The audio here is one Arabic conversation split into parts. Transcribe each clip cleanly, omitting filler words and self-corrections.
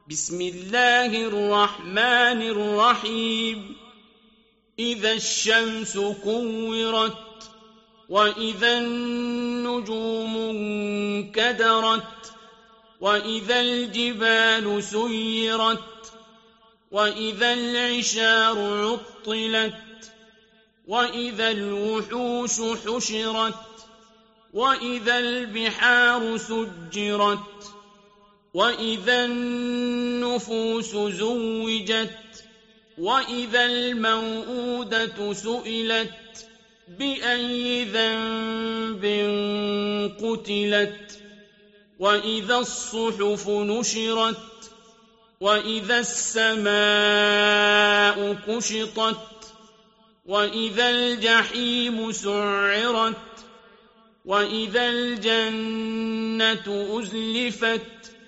بسم الله الرحمن الرحيم إذا الشمس كورت وإذا النجوم انكدرت وإذا الجبال سيرت وإذا العشار عطلت وإذا الوحوش حشرت وإذا البحار سجرت وإذا النفوس زوجت وإذا الموءودة سئلت بأي ذنب قتلت وإذا الصحف نشرت وإذا السماء كشطت وإذا الجحيم سعرت وإذا الجنة أزلفت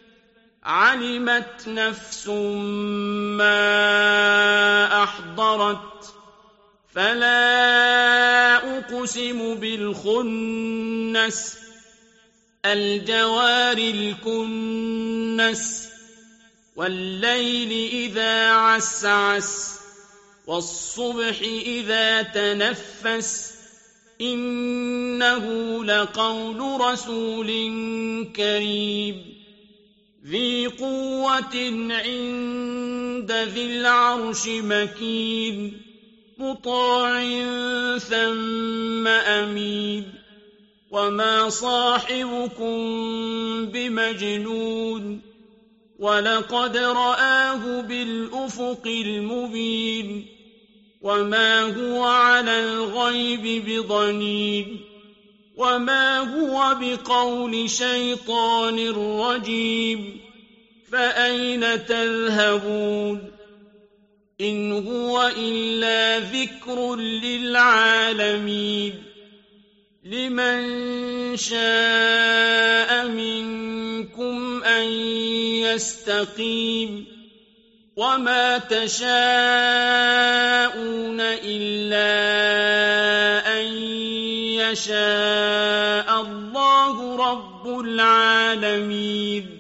علمت نفس ما أحضرت فلا أقسم بالخنس الجوار الكنس والليل إذا عسعس والصبح إذا تنفس إنه لقول رسول كريم ذي قوة عند ذي العرش مكين مطاع ثم أمين وما صاحبكم بمجنون ولقد رآه بالأفق المبين وما هو على الغيب بضنين وما هو بقول شيطان رجيم فأين تذهبون إن هو إلا ذكر للعالمين لمن شاء منكم أن يستقيم وما تشاءون إلا أن يشاء الله رب العالمين